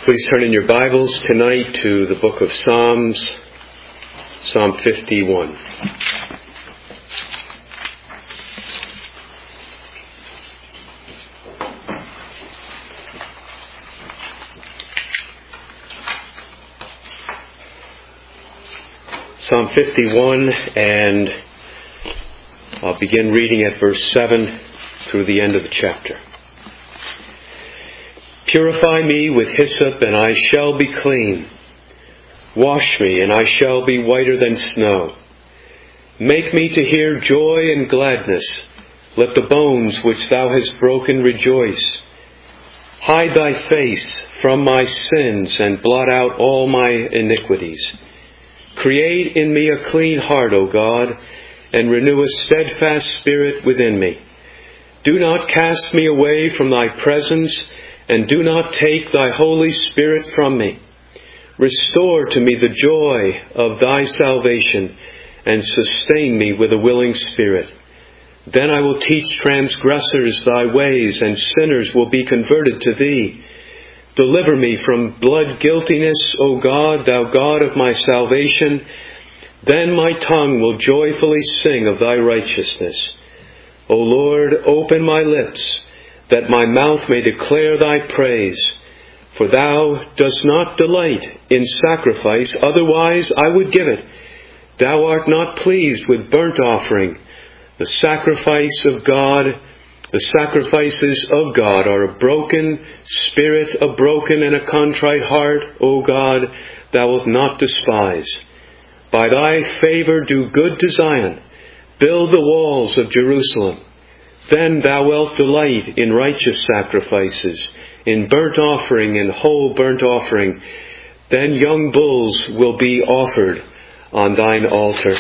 Please turn in your Bibles tonight to the book of Psalms, Psalm 51. Psalm 51, and I'll begin reading at verse 7 through the end of the chapter. Purify me with hyssop, and I shall be clean. Wash me, and I shall be whiter than snow. Make me to hear joy and gladness. Let the bones which thou hast broken rejoice. Hide thy face from my sins, and blot out all my iniquities. Create in me a clean heart, O God, and renew a steadfast spirit within me. Do not cast me away from thy presence, and do not take thy Holy Spirit from me. Restore to me the joy of thy salvation, and sustain me with a willing spirit. Then I will teach transgressors thy ways, and sinners will be converted to thee. Deliver me from blood guiltiness, O God, thou God of my salvation. Then my tongue will joyfully sing of thy righteousness. O Lord, open my lips, that my mouth may declare thy praise. For thou dost not delight in sacrifice, otherwise I would give it. Thou art not pleased with burnt offering. The sacrifices of God are a broken spirit, a broken and a contrite heart, O God, thou wilt not despise. By thy favor do good to Zion. Build the walls of Jerusalem. Then thou wilt delight in righteous sacrifices, in burnt offering and whole burnt offering. Then young bulls will be offered on thine altar.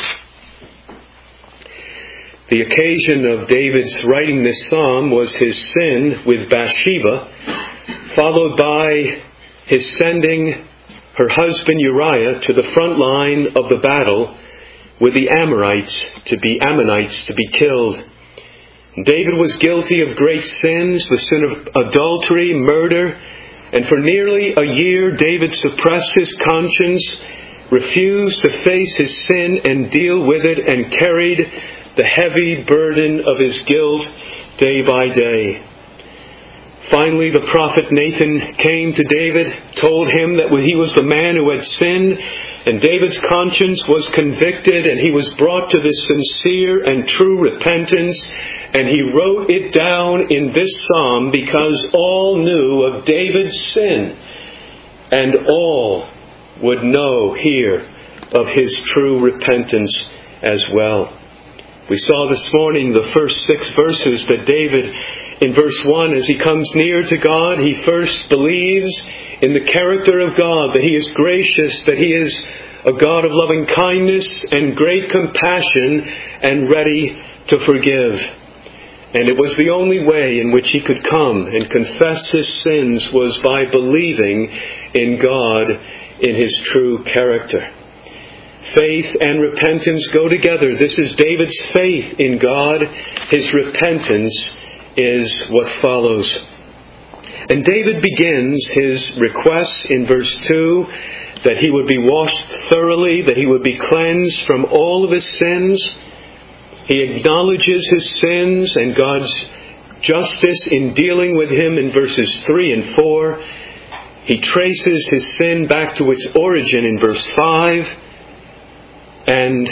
The occasion of David's writing this psalm was his sin with Bathsheba, followed by his sending her husband Uriah to the front line of the battle with the Ammonites to be killed. David was guilty of great sins, the sin of adultery, murder, and for nearly a year David suppressed his conscience, refused to face his sin and deal with it, and carried the heavy burden of his guilt day by day. Finally, the prophet Nathan came to David, told him that he was the man who had sinned, and David's conscience was convicted, and he was brought to this sincere and true repentance, and he wrote it down in this psalm because all knew of David's sin, and all would know here of his true repentance as well. We saw this morning the first 6 verses that David, in verse 1, as he comes near to God, he first believes in the character of God, that he is gracious, that he is a God of loving kindness and great compassion and ready to forgive. And it was the only way in which he could come and confess his sins was by believing in God, in his true character. Faith and repentance go together. This is David's faith in God. His repentance is what follows. And David begins his request in verse 2 that he would be washed thoroughly, that he would be cleansed from all of his sins. He acknowledges his sins and God's justice in dealing with him in verses 3 and 4. He traces his sin back to its origin in verse 5. And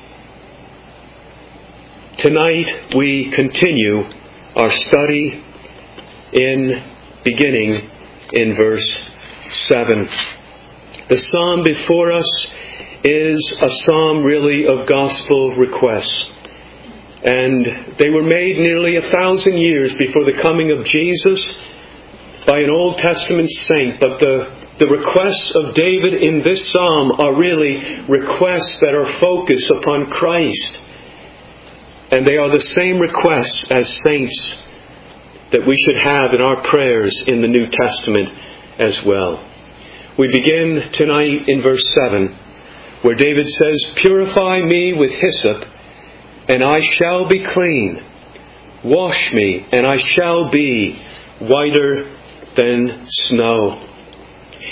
tonight we continue our study beginning in verse 7. The psalm before us is a psalm really of gospel requests. And they were made nearly 1,000 years before the coming of Jesus by an Old Testament saint. But the requests of David in this psalm are really requests that are focused upon Christ. And they are the same requests as saints that we should have in our prayers in the New Testament as well. We begin tonight in verse 7, where David says, "Purify me with hyssop, and I shall be clean. Wash me, and I shall be whiter than snow."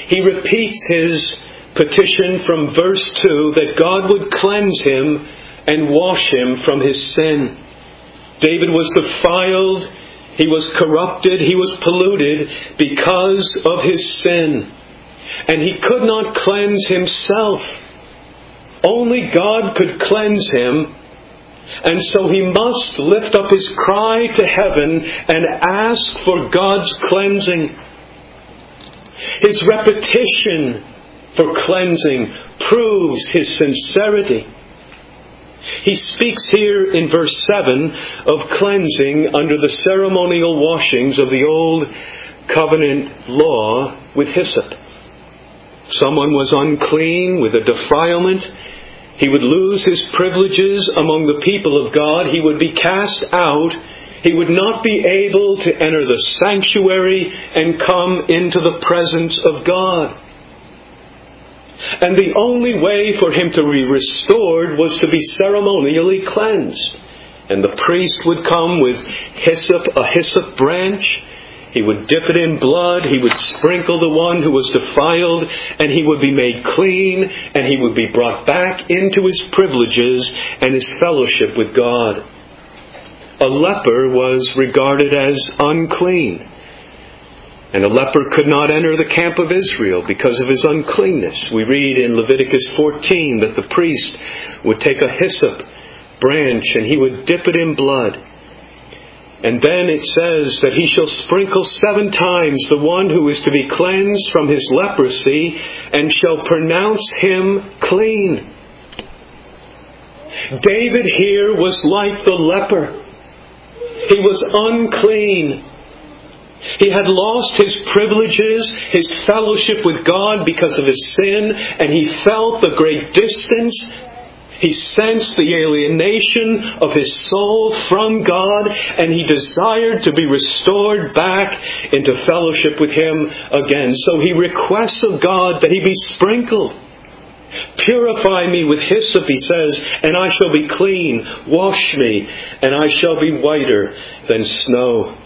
he repeats his petition from verse 2 that God would cleanse him and wash him from his sin. David was defiled, he was corrupted, he was polluted because of his sin. And he could not cleanse himself. Only God could cleanse him. And so he must lift up his cry to heaven and ask for God's cleansing. His repetition for cleansing proves his sincerity. He speaks here in verse 7 of cleansing under the ceremonial washings of the old covenant law with hyssop. Someone was unclean with a defilement. He would lose his privileges among the people of God. He would be cast out. He would not be able to enter the sanctuary and come into the presence of God. And the only way for him to be restored was to be ceremonially cleansed. And the priest would come with a hyssop branch. He would dip it in blood, he would sprinkle the one who was defiled, and he would be made clean, and he would be brought back into his privileges and his fellowship with God. A leper was regarded as unclean, and a leper could not enter the camp of Israel because of his uncleanness. We read in Leviticus 14 that the priest would take a hyssop branch and he would dip it in blood. And then it says that he shall sprinkle 7 times the one who is to be cleansed from his leprosy, and shall pronounce him clean. David here was like the leper. He was unclean. He had lost his privileges, his fellowship with God because of his sin, and he felt the great distance. He sensed the alienation of his soul from God, and he desired to be restored back into fellowship with Him again. So he requests of God that he be sprinkled. Purify me with hyssop, he says, and I shall be clean. Wash me, and I shall be whiter than snow.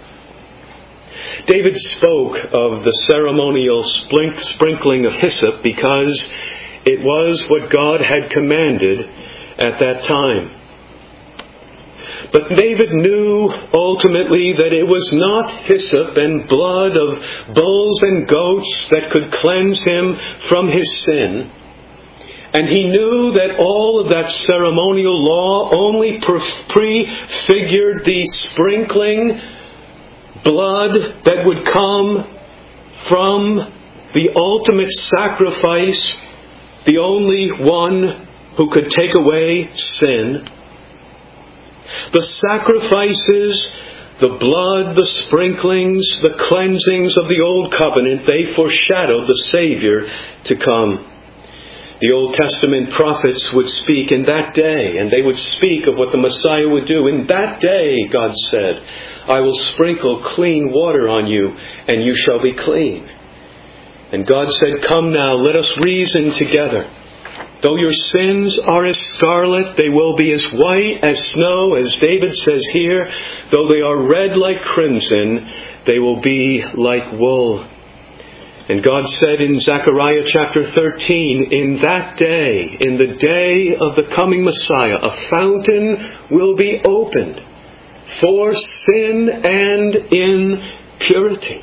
David spoke of the ceremonial sprinkling of hyssop because it was what God had commanded at that time. But David knew ultimately that it was not hyssop and blood of bulls and goats that could cleanse him from his sin. And he knew that all of that ceremonial law only prefigured the sprinkling blood that would come from the ultimate sacrifice, the only one who could take away sin. The sacrifices, the blood, the sprinklings, the cleansings of the old covenant, they foreshadowed the Savior to come. The Old Testament prophets would speak in that day, and they would speak of what the Messiah would do. In that day, God said, I will sprinkle clean water on you, and you shall be clean. And God said, come now, let us reason together. Though your sins are as scarlet, they will be as white as snow, as David says here. Though they are red like crimson, they will be like wool. And God said in Zechariah chapter 13, in that day, in the day of the coming Messiah, a fountain will be opened for sin and in purity.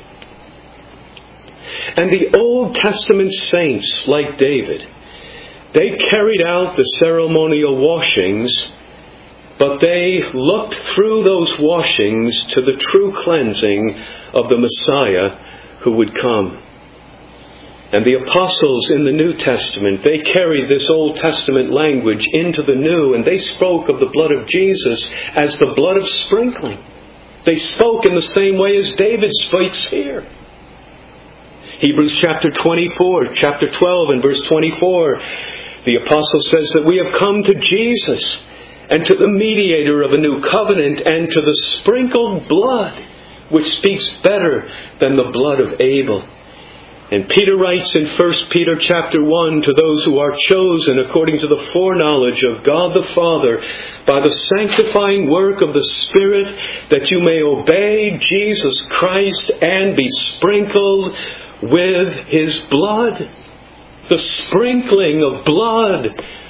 And the Old Testament saints, like David, they carried out the ceremonial washings, but they looked through those washings to the true cleansing of the Messiah who would come. And the apostles in the New Testament, they carried this Old Testament language into the New, and they spoke of the blood of Jesus as the blood of sprinkling. They spoke in the same way as David speaks here. Hebrews chapter 24, chapter 12 and verse 24, the apostle says that we have come to Jesus and to the mediator of a new covenant and to the sprinkled blood, which speaks better than the blood of Abel. And Peter writes in 1 Peter chapter 1, to those who are chosen according to the foreknowledge of God the Father, by the sanctifying work of the Spirit, that you may obey Jesus Christ and be sprinkled with His blood. The sprinkling of blood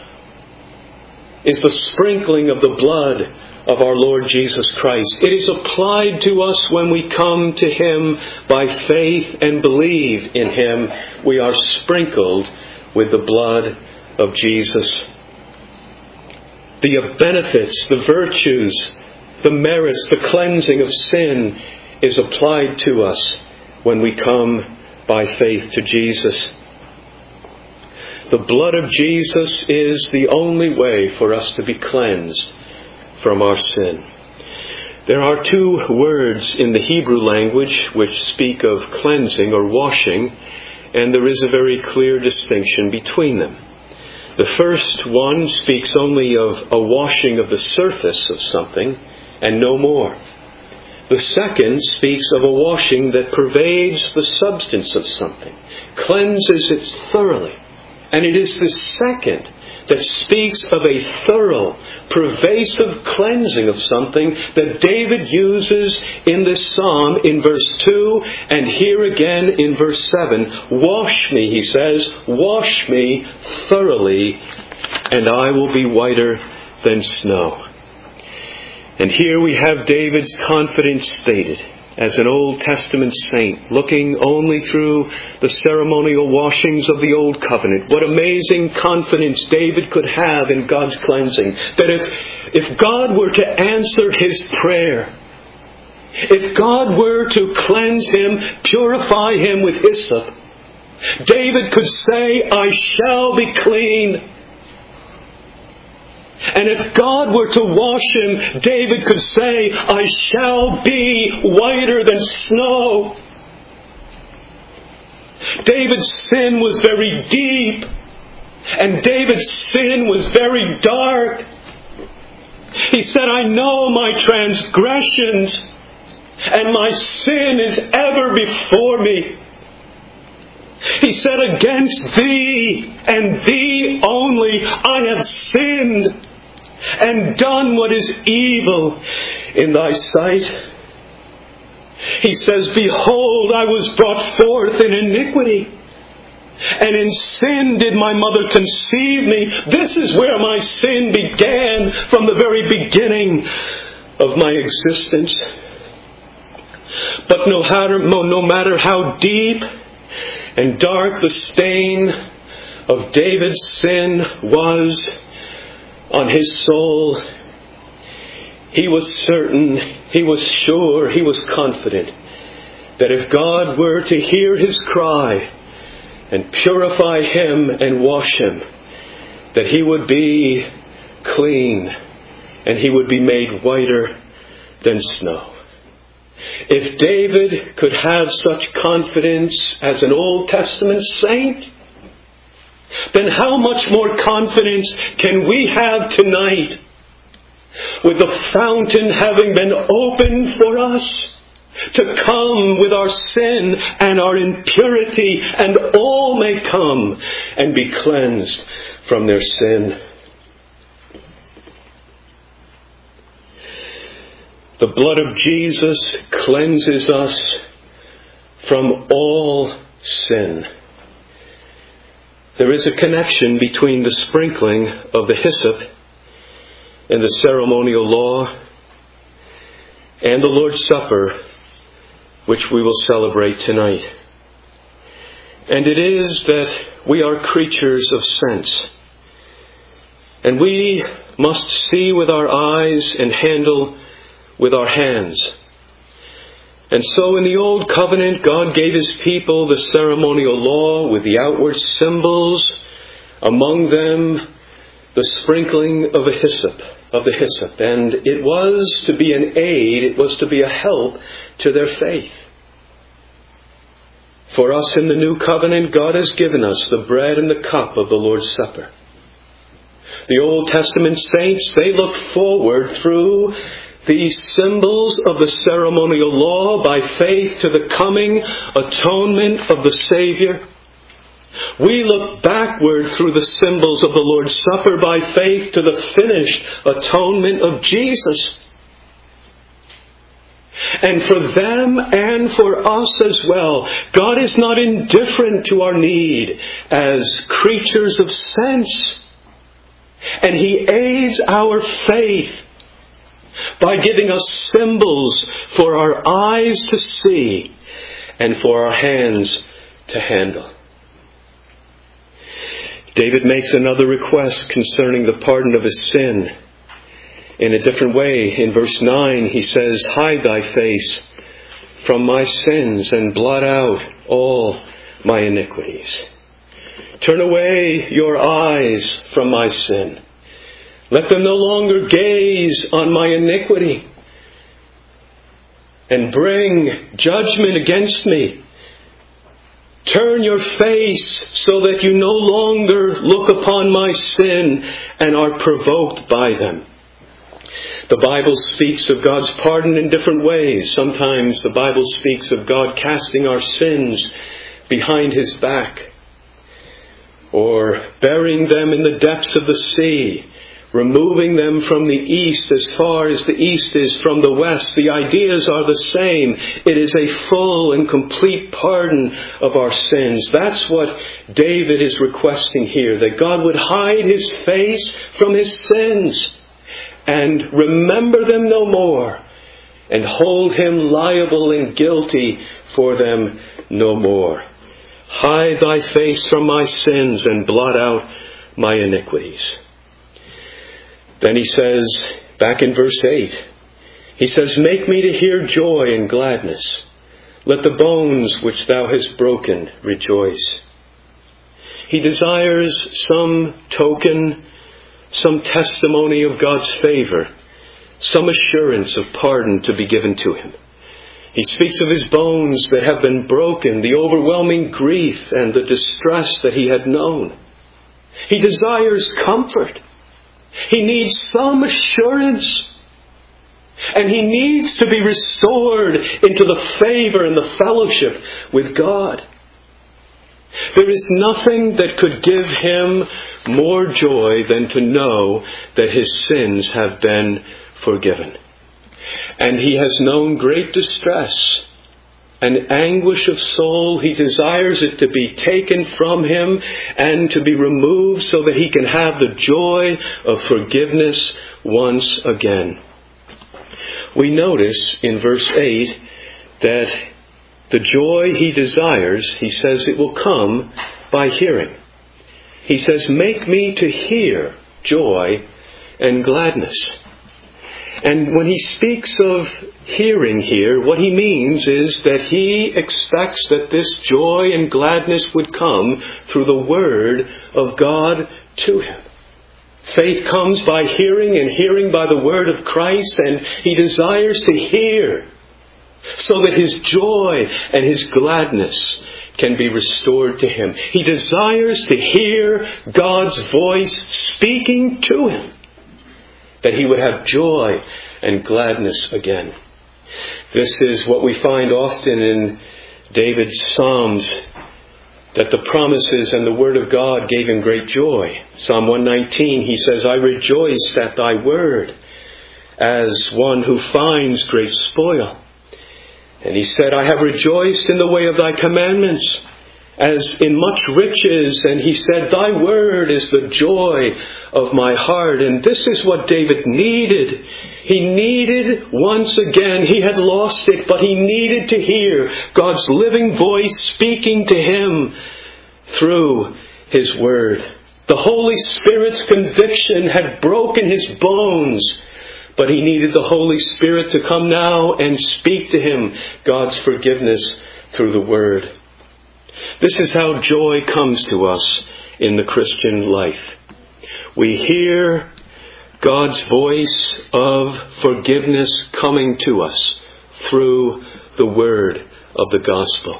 is the sprinkling of the blood of our Lord Jesus Christ. It is applied to us when we come to Him by faith and believe in Him. We are sprinkled with the blood of Jesus. The benefits, the virtues, the merits, the cleansing of sin is applied to us when we come by faith to Jesus. The blood of Jesus is the only way for us to be cleansed from our sin. There are two words in the Hebrew language which speak of cleansing or washing, and there is a very clear distinction between them. The first one speaks only of a washing of the surface of something and no more. The second speaks of a washing that pervades the substance of something, cleanses it thoroughly. And it is the second that speaks of a thorough, pervasive cleansing of something that David uses in this psalm in verse 2 and here again in verse 7. Wash me, he says, wash me thoroughly, and I will be whiter than snow. And here we have David's confidence stated as an Old Testament saint, looking only through the ceremonial washings of the Old Covenant. What amazing confidence David could have in God's cleansing. That if God were to answer his prayer, if God were to cleanse him, purify him with hyssop, David could say, I shall be clean. And if God were to wash him, David could say, I shall be whiter than snow. David's sin was very deep, and David's sin was very dark. He said, I know my transgressions, and my sin is ever before me. He said, against thee and thee only I have sinned and done what is evil in thy sight. He says, behold, I was brought forth in iniquity, and in sin did my mother conceive me. This is where my sin began, from the very beginning of my existence. But no matter how deep and dark the stain of David's sin was on his soul, he was certain, he was sure, he was confident that if God were to hear his cry and purify him and wash him, that he would be clean and he would be made whiter than snow. If David could have such confidence as an Old Testament saint, then how much more confidence can we have tonight, with the fountain having been opened for us, to come with our sin and our impurity, and all may come and be cleansed from their sin. The blood of Jesus cleanses us from all sin. There is a connection between the sprinkling of the hyssop and the ceremonial law and the Lord's Supper, which we will celebrate tonight. And it is that we are creatures of sense, and we must see with our eyes and handle with our hands. And so in the Old Covenant, God gave His people the ceremonial law with the outward symbols, among them the sprinkling of the hyssop. And it was to be an aid, it was to be a help to their faith. For us in the New Covenant, God has given us the bread and the cup of the Lord's Supper. The Old Testament saints, they look forward through these symbols of the ceremonial law by faith to the coming atonement of the Savior. We look backward through the symbols of the Lord's Supper by faith to the finished atonement of Jesus. And for them and for us as well, God is not indifferent to our need as creatures of sense. And He aids our faith by giving us symbols for our eyes to see and for our hands to handle. David makes another request concerning the pardon of his sin. In a different way, in verse 9, he says, "Hide thy face from my sins and blot out all my iniquities." Turn away your eyes from my sin. Let them no longer gaze on my iniquity and bring judgment against me. Turn your face so that you no longer look upon my sin and are provoked by them. The Bible speaks of God's pardon in different ways. Sometimes the Bible speaks of God casting our sins behind His back, or burying them in the depths of the sea, removing them from the east as far as the east is from the west. The ideas are the same. It is a full and complete pardon of our sins. That's what David is requesting here, that God would hide His face from His sins and remember them no more, and hold Him liable and guilty for them no more. Hide thy face from my sins and blot out my iniquities. Then he says, back in verse 8, he says, "Make me to hear joy and gladness. Let the bones which thou hast broken rejoice." He desires some token, some testimony of God's favor, some assurance of pardon to be given to him. He speaks of his bones that have been broken, the overwhelming grief and the distress that he had known. He desires comfort. He needs some assurance. And he needs to be restored into the favor and the fellowship with God. There is nothing that could give him more joy than to know that his sins have been forgiven. And he has known great distress and anguish of soul. He desires it to be taken from him and to be removed so that he can have the joy of forgiveness once again. We notice in verse 8 that the joy he desires, he says it will come by hearing. He says, "Make me to hear joy and gladness." And when he speaks of hearing here, what he means is that he expects that this joy and gladness would come through the Word of God to him. Faith comes by hearing, and hearing by the Word of Christ, and he desires to hear so that his joy and his gladness can be restored to him. He desires to hear God's voice speaking to him, that he would have joy and gladness again. This is what we find often in David's Psalms, that the promises and the Word of God gave him great joy. Psalm 119, he says, "I rejoiced at thy word as one who finds great spoil." And he said, "I have rejoiced in the way of thy commandments as in much riches." And he said, "Thy word is the joy of my heart." And this is what David needed. He needed once again, he had lost it, but he needed to hear God's living voice speaking to him through his word. The Holy Spirit's conviction had broken his bones, but he needed the Holy Spirit to come now and speak to him God's forgiveness through the Word. This is how joy comes to us in the Christian life. We hear God's voice of forgiveness coming to us through the word of the gospel.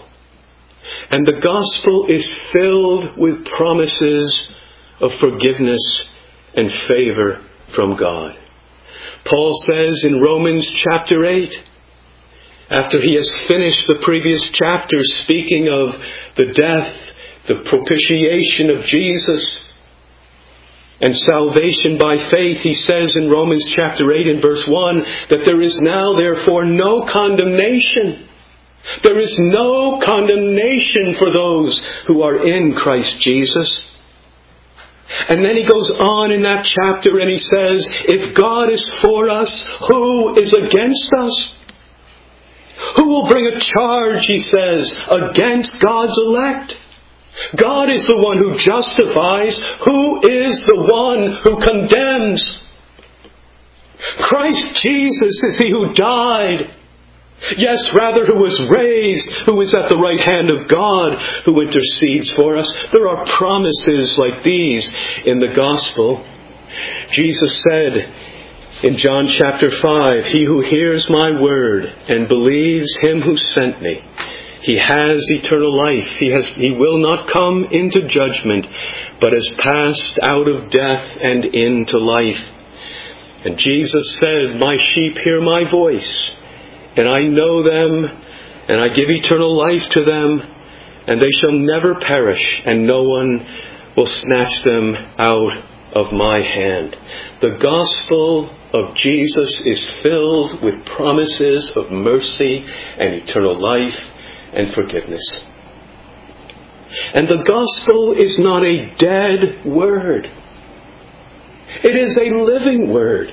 And the gospel is filled with promises of forgiveness and favor from God. Paul says in Romans chapter 8, after he has finished the previous chapter speaking of the death, the propitiation of Jesus, And salvation by faith, he says in Romans chapter 8 and verse 1, that there is now therefore no condemnation. There is no condemnation for those who are in Christ Jesus. And then he goes on in that chapter and he says, if God is for us, who is against us? Who will bring a charge, he says, against God's elect? God is the one who justifies. Who is the one who condemns? Christ Jesus is he who died. Yes, rather, who was raised, who is at the right hand of God, who intercedes for us. There are promises like these in the gospel. Jesus said in John chapter 5, he who hears my word and believes him who sent me, he has eternal life. He will not come into judgment, but has passed out of death and into life. And Jesus said, my sheep hear my voice, and I know them, and I give eternal life to them, and they shall never perish, and no one will snatch them out of my hand. The gospel of Jesus is filled with promises of mercy and eternal life and forgiveness. And the gospel is not a dead word. It is a living word.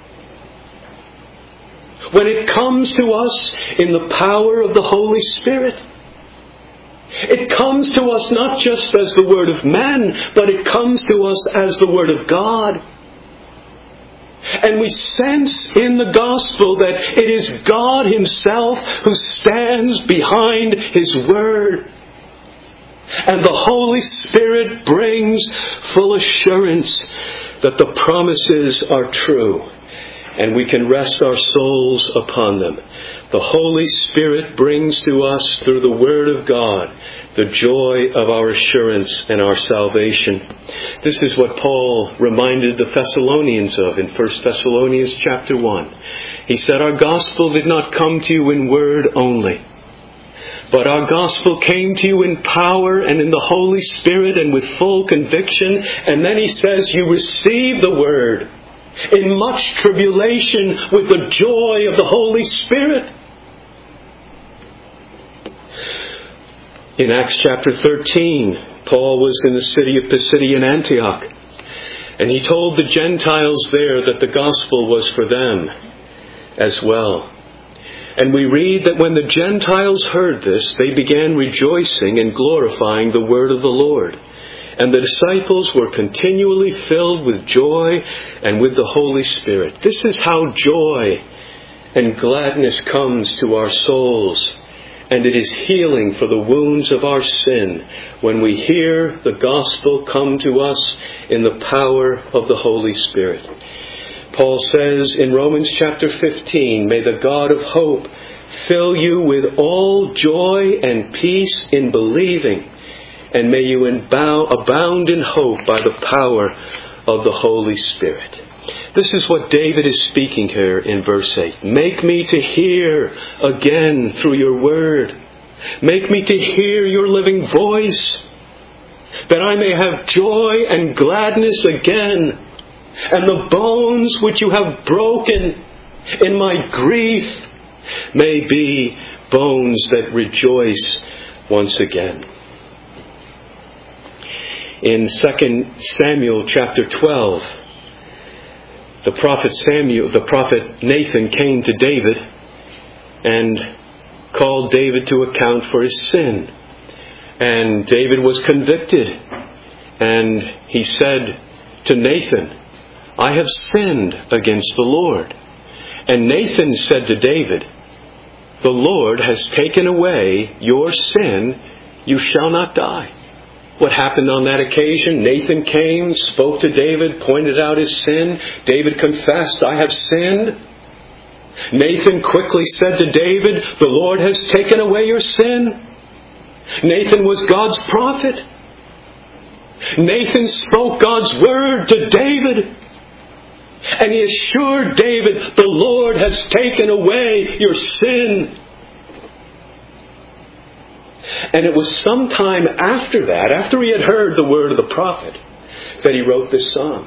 When it comes to us in the power of the Holy Spirit, it comes to us not just as the word of man, but it comes to us as the word of God. And we sense in the gospel that it is God himself who stands behind his word. And the Holy Spirit brings full assurance that the promises are true, and we can rest our souls upon them. The Holy Spirit brings to us through the Word of God the joy of our assurance and our salvation. This is what Paul reminded the Thessalonians of in 1 Thessalonians chapter 1. He said, our gospel did not come to you in word only, but our gospel came to you in power and in the Holy Spirit and with full conviction. And then he says, you received the word in much tribulation with the joy of the Holy Spirit. In Acts chapter 13, Paul was in the city of Pisidian Antioch, and he told the Gentiles there that the gospel was for them as well. And we read that when the Gentiles heard this, they began rejoicing and glorifying the word of the Lord. And the disciples were continually filled with joy and with the Holy Spirit. This is how joy and gladness comes to our souls. And it is healing for the wounds of our sin when we hear the gospel come to us in the power of the Holy Spirit. Paul says in Romans chapter 15, may the God of hope fill you with all joy and peace in believing, and may you abound in hope by the power of the Holy Spirit. This is what David is speaking here in verse 8. Make me to hear again through your word. Make me to hear your living voice, that I may have joy and gladness again, and the bones which you have broken in my grief may be bones that rejoice once again. In 2 Samuel chapter 12, the prophet Nathan came to David and called David to account for his sin. And David was convicted. And he said to Nathan, I have sinned against the Lord. And Nathan said to David, the Lord has taken away your sin. You shall not die. What happened on that occasion? Nathan came, spoke to David, pointed out his sin. David confessed, I have sinned. Nathan quickly said to David, the Lord has taken away your sin. Nathan was God's prophet. Nathan spoke God's word to David. And he assured David, the Lord has taken away your sin. And it was sometime after that, after he had heard the word of the prophet, that he wrote this psalm.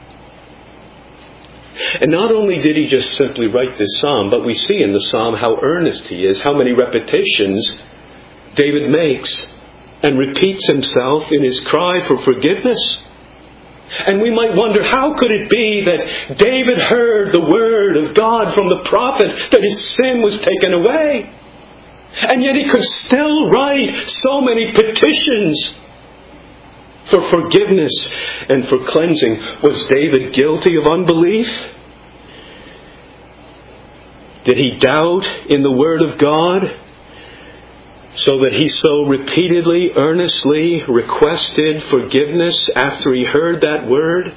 And not only did he just simply write this psalm, but we see in the psalm how earnest he is, how many repetitions David makes and repeats himself in his cry for forgiveness. And we might wonder, how could it be that David heard the word of God from the prophet that his sin was taken away? And yet he could still write so many petitions for forgiveness and for cleansing. Was David guilty of unbelief? Did he doubt in the Word of God so that he so repeatedly, earnestly requested forgiveness after he heard that Word?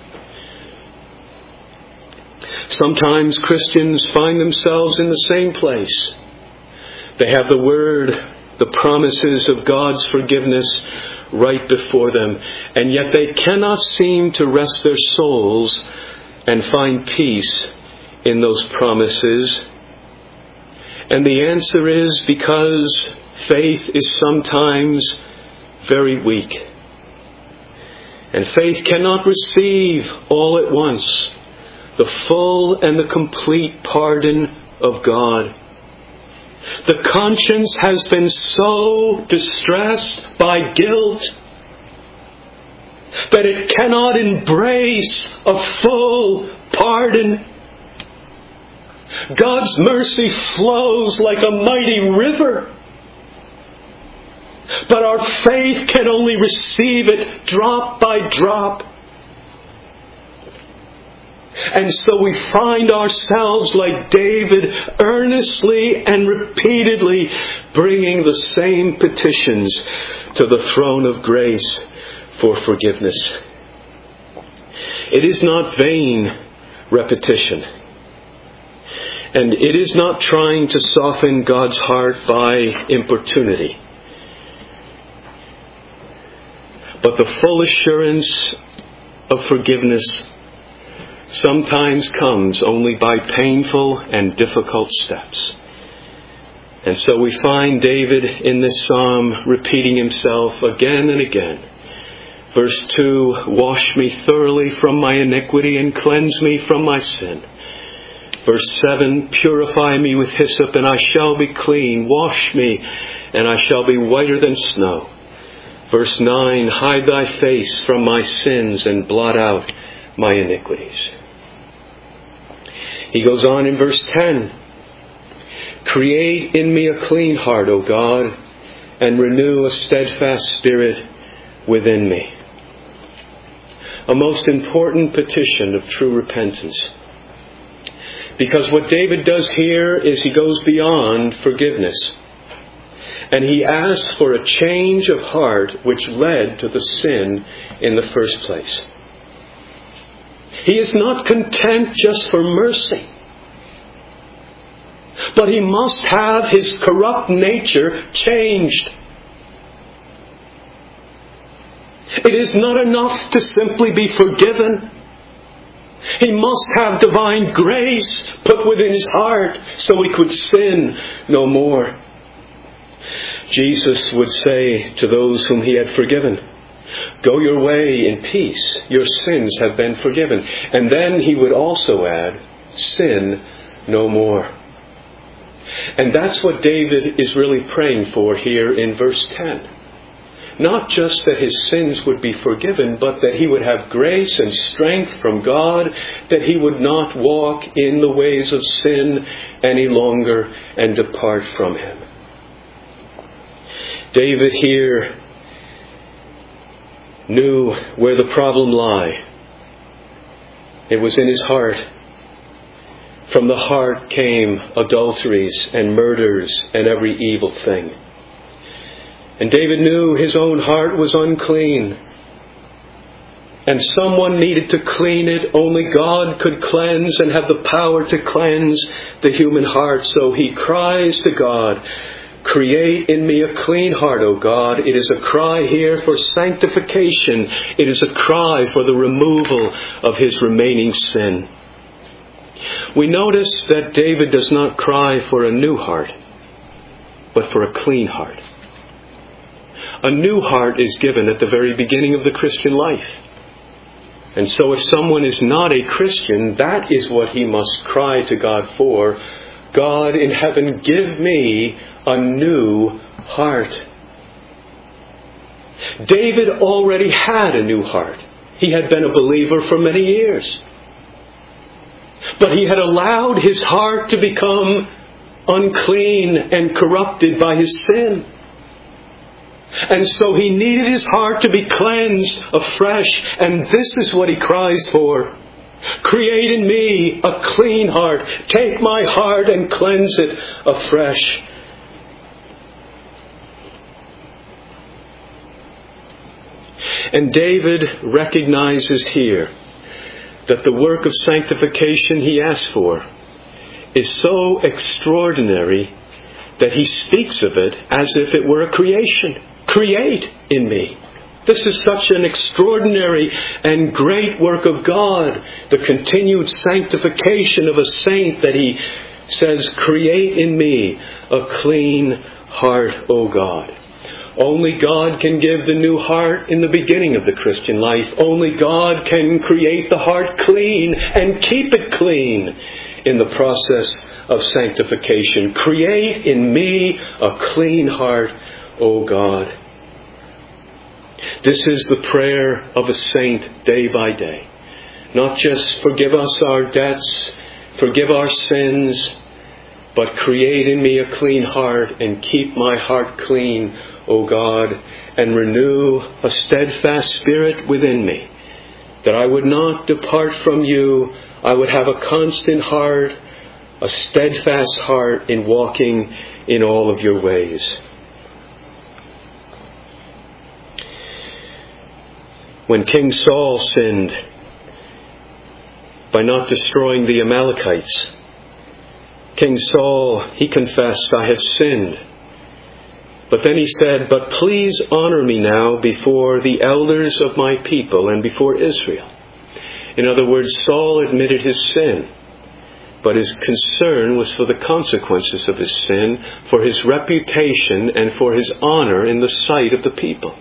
Sometimes Christians find themselves in the same place. They have the Word, the promises of God's forgiveness right before them, and yet they cannot seem to rest their souls and find peace in those promises. And the answer is because faith is sometimes very weak. And faith cannot receive all at once the full and the complete pardon of God. The conscience has been so distressed by guilt that it cannot embrace a full pardon. God's mercy flows like a mighty river, but our faith can only receive it drop by drop. And so we find ourselves like David, earnestly and repeatedly bringing the same petitions to the throne of grace for forgiveness. It is not vain repetition. And it is not trying to soften God's heart by importunity. But the full assurance of forgiveness sometimes comes only by painful and difficult steps. And so we find David in this psalm repeating himself again and again. Verse 2, wash me thoroughly from my iniquity and cleanse me from my sin. Verse 7, purify me with hyssop and I shall be clean. Wash me and I shall be whiter than snow. Verse 9, hide thy face from my sins and blot out my iniquities. He goes on in verse 10, create in me a clean heart, O God, and renew a steadfast spirit within me. A most important petition of true repentance. Because what David does here is he goes beyond forgiveness. And he asks for a change of heart which led to the sin in the first place. He is not content just for mercy, but he must have his corrupt nature changed. It is not enough to simply be forgiven. He must have divine grace put within his heart so he could sin no more. Jesus would say to those whom he had forgiven, go your way in peace. Your sins have been forgiven. And then he would also add, sin no more. And that's what David is really praying for here in verse 10. Not just that his sins would be forgiven, but that he would have grace and strength from God, that he would not walk in the ways of sin any longer and depart from him. David here knew where the problem lay. It was in his heart. From the heart came adulteries and murders and every evil thing. And David knew his own heart was unclean. And someone needed to clean it. Only God could cleanse and have the power to cleanse the human heart. So he cries to God, create in me a clean heart, O God. It is a cry here for sanctification. It is a cry for the removal of his remaining sin. We notice that David does not cry for a new heart, but for a clean heart. A new heart is given at the very beginning of the Christian life. And so if someone is not a Christian, that is what he must cry to God for. God in heaven, give me a new heart. David already had a new heart. He had been a believer for many years. But he had allowed his heart to become unclean and corrupted by his sin. And so he needed his heart to be cleansed afresh. And this is what he cries for. Create in me a clean heart. Take my heart and cleanse it afresh. And David recognizes here that the work of sanctification he asks for is so extraordinary that he speaks of it as if it were a creation. Create in me. This is such an extraordinary and great work of God, the continued sanctification of a saint, that he says, create in me a clean heart, O God. Only God can give the new heart in the beginning of the Christian life. Only God can create the heart clean and keep it clean in the process of sanctification. Create in me a clean heart, O God. This is the prayer of a saint day by day. Not just forgive us our debts, forgive our sins, but create in me a clean heart and keep my heart clean, O God, and renew a steadfast spirit within me, that I would not depart from you. I would have a constant heart, a steadfast heart in walking in all of your ways. When King Saul sinned by not destroying the Amalekites, King Saul, he confessed, I have sinned. But then he said, but please honor me now before the elders of my people and before Israel. In other words, Saul admitted his sin, but his concern was for the consequences of his sin, for his reputation and for his honor in the sight of the people.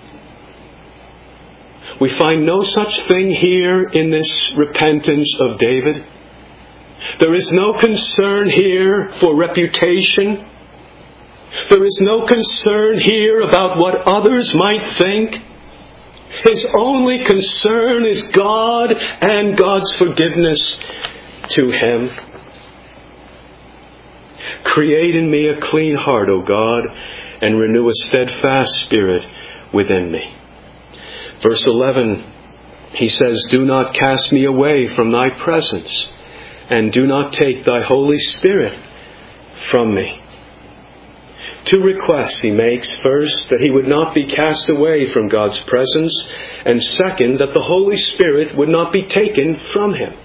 We find no such thing here in this repentance of David. There is no concern here for reputation. There is no concern here about what others might think. His only concern is God and God's forgiveness to him. Create in me a clean heart, O God, and renew a steadfast spirit within me. Verse 11, he says, do not cast me away from thy presence, and do not take thy Holy Spirit from me. Two requests he makes. First, that he would not be cast away from God's presence, and second, that the Holy Spirit would not be taken from him.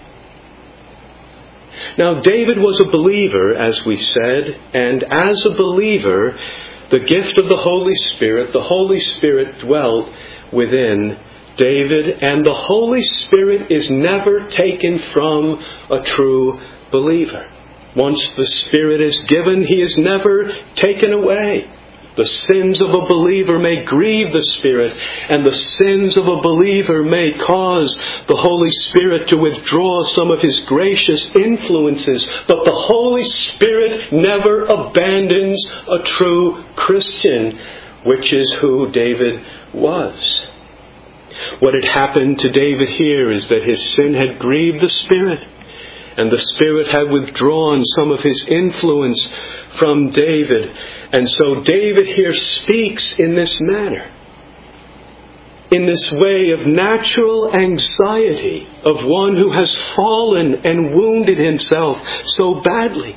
Now, David was a believer, as we said, and as a believer, the gift of the Holy Spirit dwelt within David, and the Holy Spirit is never taken from a true believer. Once the Spirit is given, he is never taken away. The sins of a believer may grieve the Spirit, and the sins of a believer may cause the Holy Spirit to withdraw some of his gracious influences. But the Holy Spirit never abandons a true Christian, which is who David was. What had happened to David here is that his sin had grieved the Spirit, and the Spirit had withdrawn some of his influence from David. And so David here speaks in this manner, in this way of natural anxiety of one who has fallen and wounded himself so badly.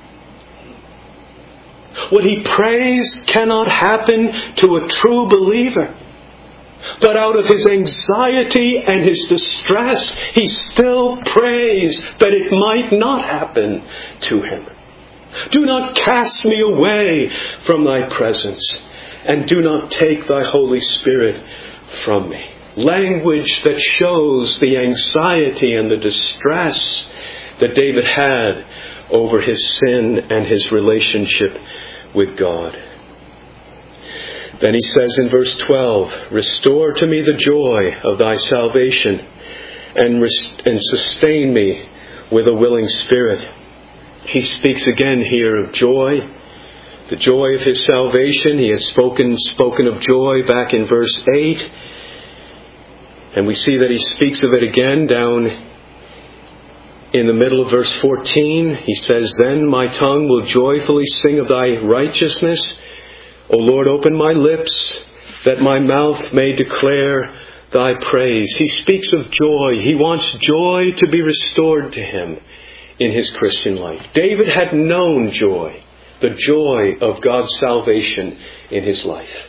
What he prays cannot happen to a true believer. But out of his anxiety and his distress, he still prays that it might not happen to him. Do not cast me away from thy presence, and do not take thy Holy Spirit from me. Language that shows the anxiety and the distress that David had over his sin and his relationship with God. Then he says in verse 12, restore to me the joy of thy salvation, and sustain me with a willing spirit. He speaks again here of joy, the joy of his salvation. He has spoken of joy back in verse 8. And we see that he speaks of it again down in the middle of verse 14. He says, "Then my tongue will joyfully sing of thy righteousness. O Lord, open my lips, that my mouth may declare thy praise." He speaks of joy. He wants joy to be restored to him in his Christian life. David had known joy, the joy of God's salvation in his life.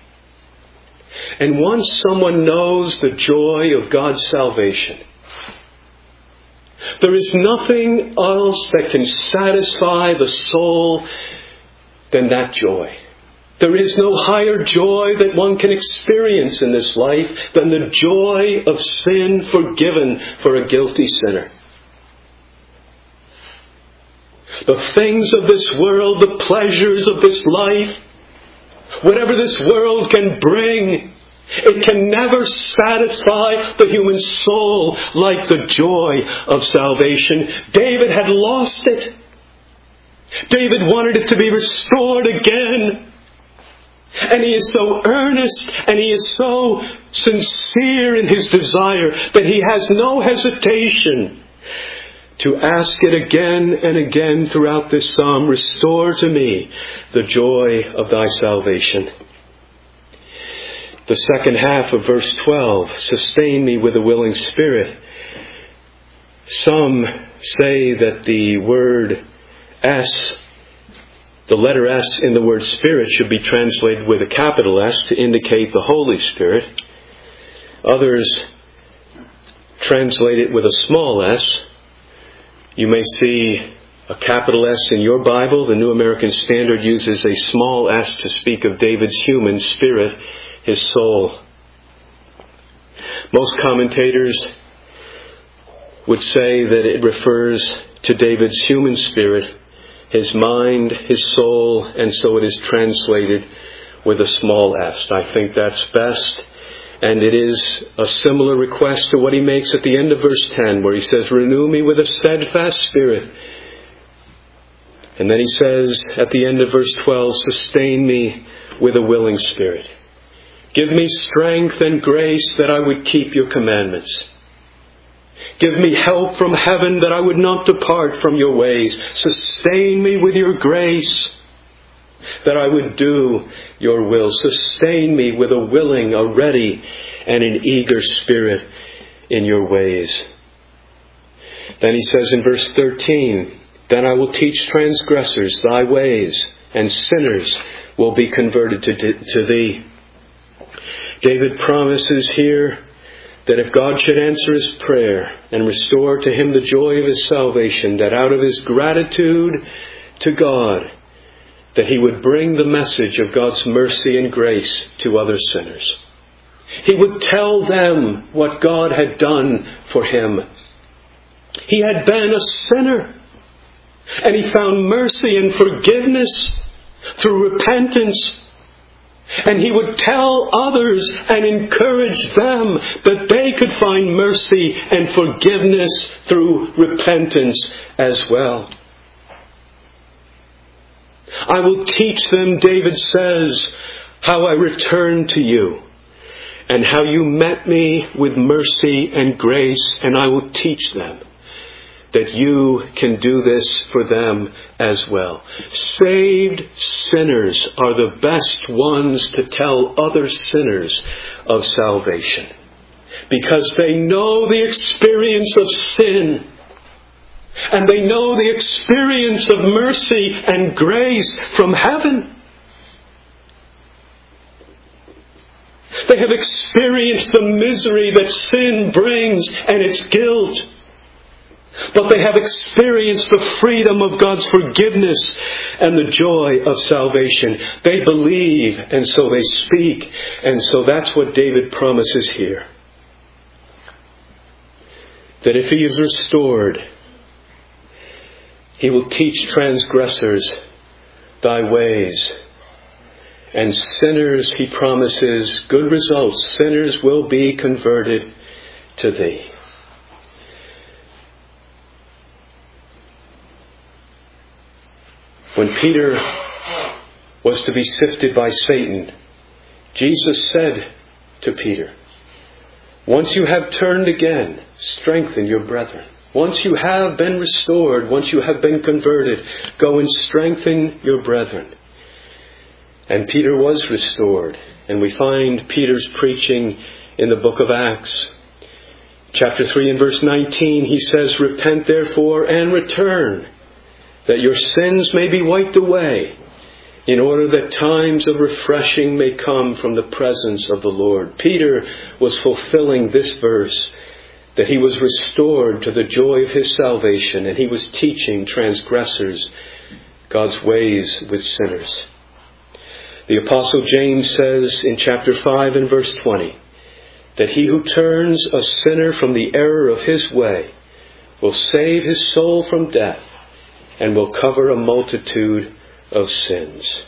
And once someone knows the joy of God's salvation, there is nothing else that can satisfy the soul than that joy. There is no higher joy that one can experience in this life than the joy of sin forgiven for a guilty sinner. The things of this world, the pleasures of this life, whatever this world can bring, it can never satisfy the human soul like the joy of salvation. David had lost it. David wanted it to be restored again. And he is so earnest and he is so sincere in his desire that he has no hesitation to ask it again and again throughout this psalm, "Restore to me the joy of thy salvation." The second half of verse 12, "Sustain me with a willing spirit." Some say that the word S, the letter S in the word Spirit, should be translated with a capital S to indicate the Holy Spirit. Others translate it with a small s. You may see a capital S in your Bible. The New American Standard uses a small s to speak of David's human spirit, his soul. Most commentators would say that it refers to David's human spirit, his mind, his soul, and so it is translated with a small s. I think that's best. And it is a similar request to what he makes at the end of verse 10, where he says, "Renew me with a steadfast spirit." And then he says at the end of verse 12, "Sustain me with a willing spirit." Give me strength and grace that I would keep your commandments. Give me help from heaven that I would not depart from your ways. Sustain me with your grace that I would do your will. Sustain me with a willing, a ready, and an eager spirit in your ways. Then he says in verse 13, "Then I will teach transgressors thy ways, and sinners will be converted to thee." David promises here that if God should answer his prayer and restore to him the joy of his salvation, that out of his gratitude to God, that he would bring the message of God's mercy and grace to other sinners. He would tell them what God had done for him. He had been a sinner, and he found mercy and forgiveness through repentance. And he would tell others and encourage them that they could find mercy and forgiveness through repentance as well. "I will teach them," David says, "how I returned to you and how you met me with mercy and grace, and I will teach them that you can do this for them as well." Saved sinners are the best ones to tell other sinners of salvation, because they know the experience of sin, and they know the experience of mercy and grace from heaven. They have experienced the misery that sin brings and its guilt. But they have experienced the freedom of God's forgiveness and the joy of salvation. They believe, and so they speak. And so that's what David promises here. That if he is restored, he will teach transgressors thy ways. And sinners, he promises, good results. Sinners will be converted to thee. When Peter was to be sifted by Satan, Jesus said to Peter, once you have turned again, strengthen your brethren. Once you have been restored, once you have been converted, go and strengthen your brethren. And Peter was restored. And we find Peter's preaching in the book of Acts. Chapter 3 and verse 19, he says, repent therefore and return, that your sins may be wiped away, in order that times of refreshing may come from the presence of the Lord. Peter was fulfilling this verse, that he was restored to the joy of his salvation, and he was teaching transgressors God's ways with sinners. The Apostle James says in chapter 5 and verse 20, that he who turns a sinner from the error of his way will save his soul from death and will cover a multitude of sins.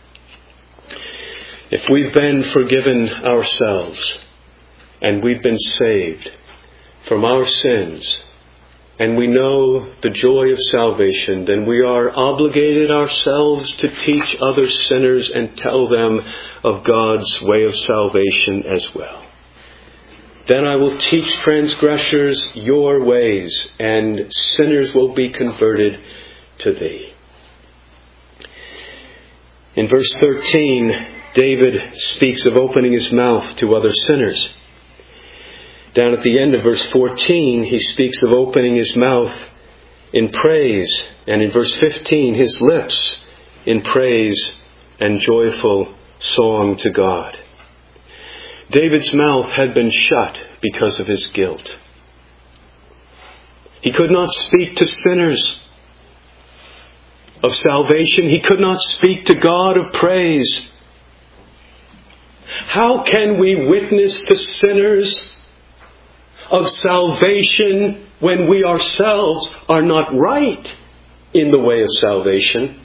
If we've been forgiven ourselves and we've been saved from our sins and we know the joy of salvation, then we are obligated ourselves to teach other sinners and tell them of God's way of salvation as well. Then I will teach transgressors your ways, and sinners will be converted to thee. In verse 13, David speaks of opening his mouth to other sinners. Down at the end of verse 14, he speaks of opening his mouth in praise. And in verse 15, his lips in praise and joyful song to God. David's mouth had been shut because of his guilt. He could not speak to sinners of salvation. He could not speak to God of praise. How can we witness to sinners of salvation when we ourselves are not right in the way of salvation?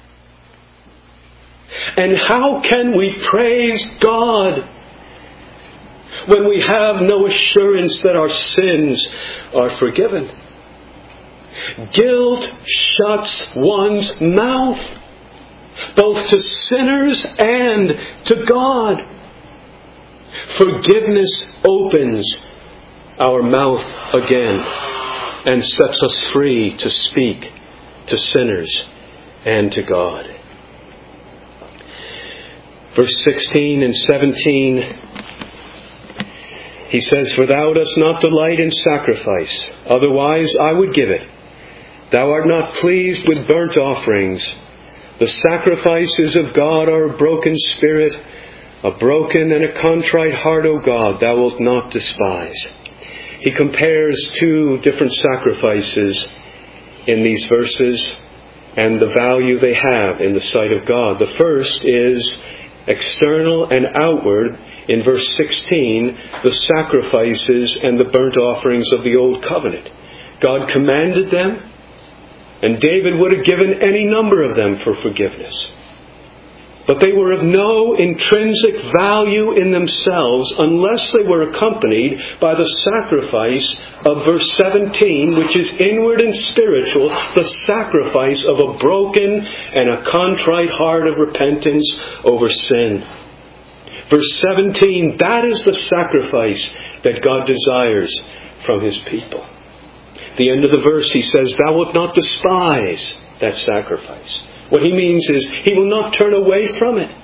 And how can we praise God when we have no assurance that our sins are forgiven? Guilt shuts one's mouth, both to sinners and to God. Forgiveness opens our mouth again and sets us free to speak to sinners and to God. Verse 16 and 17, he says, for thou dost not delight in sacrifice, otherwise I would give it. Thou art not pleased with burnt offerings. The sacrifices of God are a broken spirit, a broken and a contrite heart, O God, thou wilt not despise. He compares two different sacrifices in these verses and the value they have in the sight of God. The first is external and outward. In verse 16, the sacrifices and the burnt offerings of the Old Covenant. God commanded them, and David would have given any number of them for forgiveness. But they were of no intrinsic value in themselves unless they were accompanied by the sacrifice of verse 17, which is inward and spiritual, the sacrifice of a broken and a contrite heart of repentance over sin. Verse 17, that is the sacrifice that God desires from His people. At the end of the verse, he says, thou wilt not despise that sacrifice. What he means is, he will not turn away from it.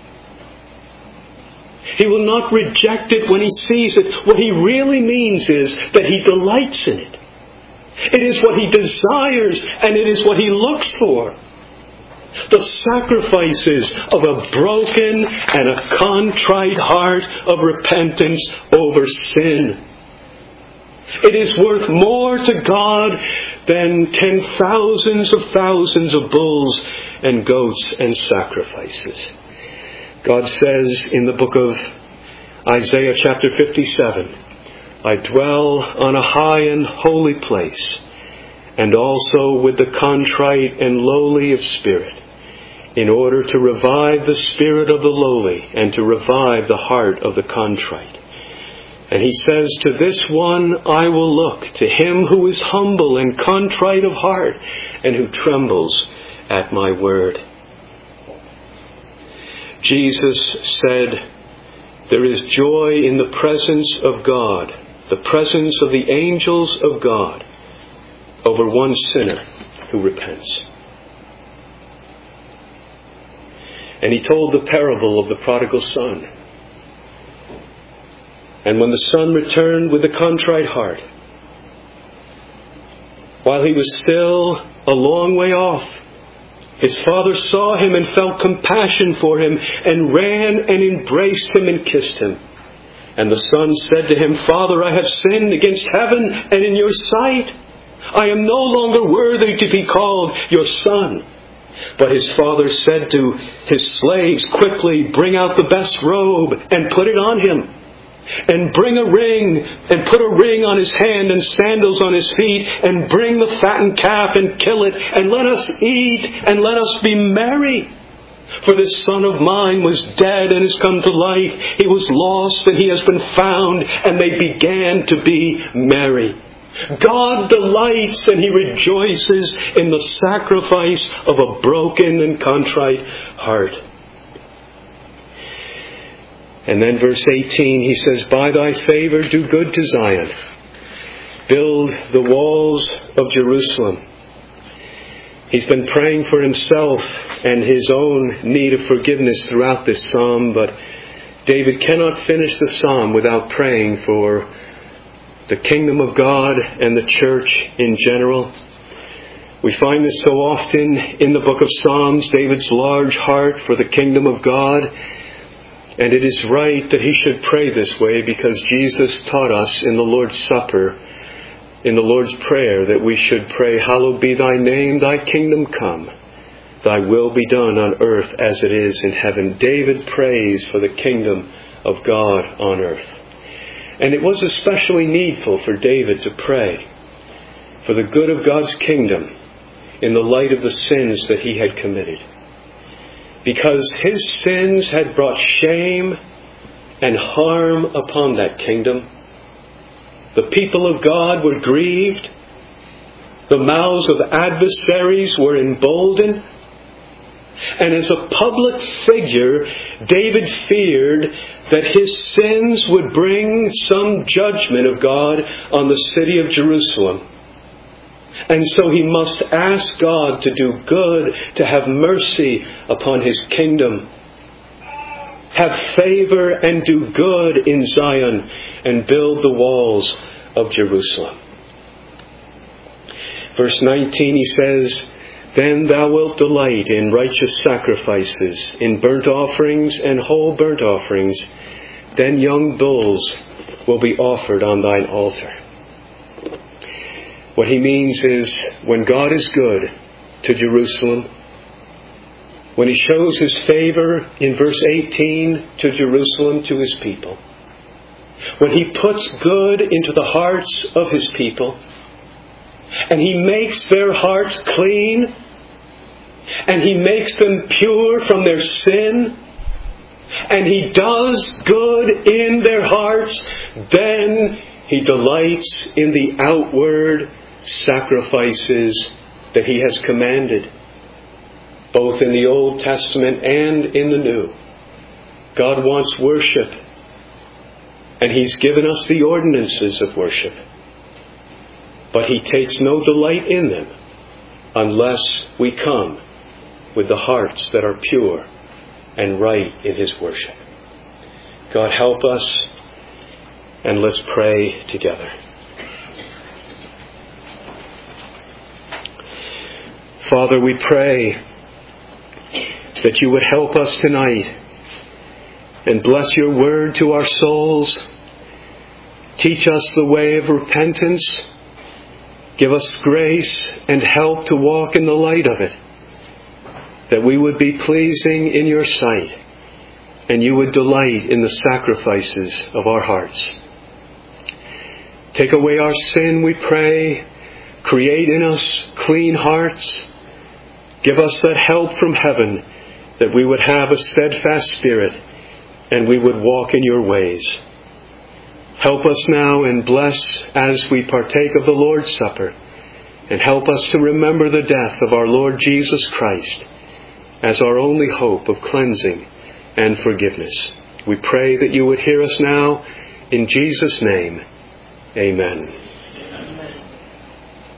He will not reject it when he sees it. What he really means is that he delights in it. It is what he desires, and it is what he looks for. The sacrifices of a broken and a contrite heart of repentance over sin. It is worth more to God than 10,000s of thousands of bulls and goats and sacrifices. God says in the book of Isaiah chapter 57, I dwell on a high and holy place, and also with the contrite and lowly of spirit, in order to revive the spirit of the lowly and to revive the heart of the contrite. And he says, to this one I will look, to him who is humble and contrite of heart, and who trembles at my word. Jesus said, there is joy in the presence of God, the presence of the angels of God, over one sinner who repents. And he told the parable of the prodigal son. And when the son returned with a contrite heart, while he was still a long way off, his father saw him and felt compassion for him and ran and embraced him and kissed him. And the son said to him, Father, I have sinned against heaven and in your sight. I am no longer worthy to be called your son. But his father said to his slaves, quickly bring out the best robe and put it on him. And bring a ring and put a ring on his hand and sandals on his feet. And bring the fattened calf and kill it. And let us eat and let us be merry. For this son of mine was dead and has come to life. He was lost and he has been found. And they began to be merry. God delights and he rejoices in the sacrifice of a broken and contrite heart. And then verse 18, he says, by thy favor do good to Zion. Build the walls of Jerusalem. He's been praying for himself and his own need of forgiveness throughout this psalm, but David cannot finish the psalm without praying for the kingdom of God and the church in general. We find this so often in the book of Psalms, David's large heart for the kingdom of God. And it is right that he should pray this way because Jesus taught us in the Lord's Supper, in the Lord's Prayer, that we should pray, hallowed be thy name, thy kingdom come, thy will be done on earth as it is in heaven. David prays for the kingdom of God on earth. And it was especially needful for David to pray for the good of God's kingdom in the light of the sins that he had committed. Because his sins had brought shame and harm upon that kingdom. The people of God were grieved. The mouths of adversaries were emboldened. And as a public figure, David feared that his sins would bring some judgment of God on the city of Jerusalem. And so he must ask God to do good, to have mercy upon his kingdom. Have favor and do good in Zion and build the walls of Jerusalem. Verse 19 he says, then thou wilt delight in righteous sacrifices, in burnt offerings and whole burnt offerings. Then young bulls will be offered on thine altar. What he means is, when God is good to Jerusalem, when he shows his favor in verse 18 to Jerusalem, to his people, when he puts good into the hearts of his people, and he makes their hearts clean, and he makes them pure from their sin, and he does good in their hearts, then he delights in the outward sacrifices that he has commanded, both in the Old Testament and in the New. God wants worship, and he's given us the ordinances of worship. But he takes no delight in them unless we come with the hearts that are pure and right in his worship. God help us, and let's pray together. Father, we pray that you would help us tonight and bless your word to our souls. Teach us the way of repentance. Give us grace and help to walk in the light of it, that we would be pleasing in your sight and you would delight in the sacrifices of our hearts. Take away our sin, we pray. Create in us clean hearts. Give us that help from heaven, that we would have a steadfast spirit and we would walk in your ways. Help us now and bless as we partake of the Lord's Supper, and help us to remember the death of our Lord Jesus Christ as our only hope of cleansing and forgiveness. We pray that you would hear us now. In Jesus' name, amen.